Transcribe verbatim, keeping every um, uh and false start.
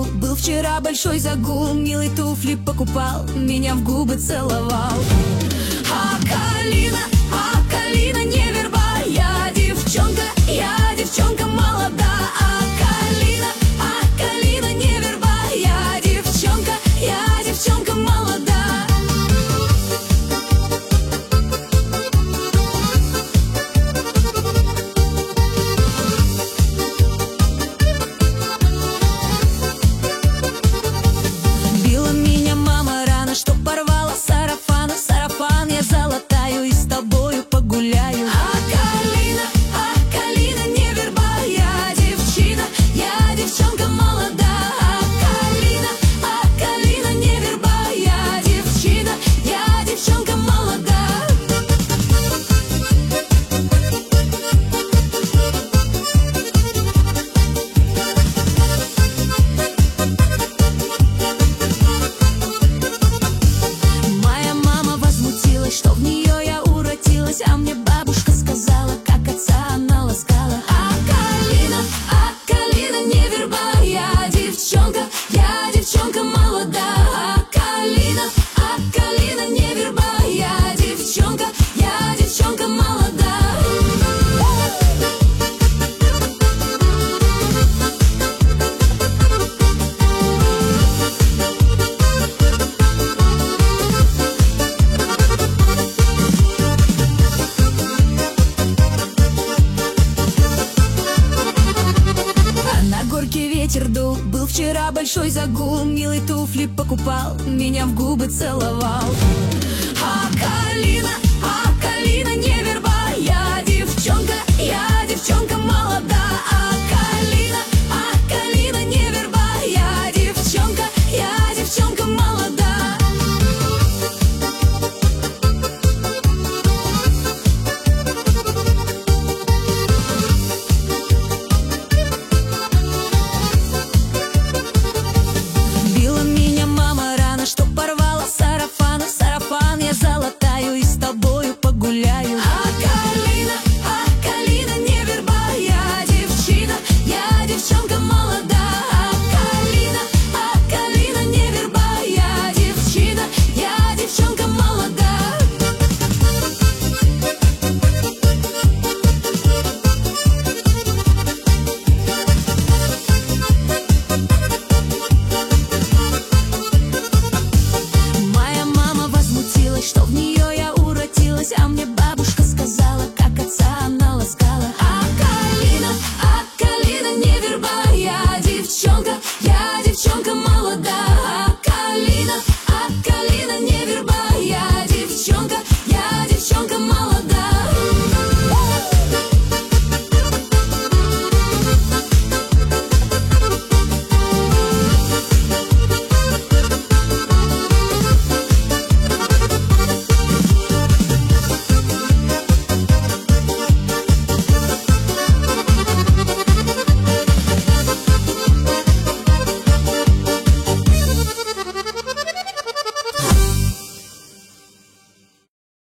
ветерду. Был вчера большой загул, милый туфли покупал, меня в губы целовал. А калина, а калина не верба, я девчонка, я девчонка молода. А калина, а калина не верба, я девчонка, я девчонка молода. Била меня мама рано, что порвала сарафан. Сарафан я залатаю и с тобою погуляю. А калина, а калина не верба, я девчина, я девчонка молода. А калина, а калина не верба, я девчина, я девчонка молода. Моя мама возмутилась, что в нее я уродилась, а мне бабушка сказала, как отца она ласкала. А калина, а калина не верба, я девчонка, я девчонка молода. А калина, а калина не верба, я девчонка, я девчонка молода. А на горке ветер дул, был вчера большой загул, милый туфли покупал, меня в губы целовал. А калина, а калина не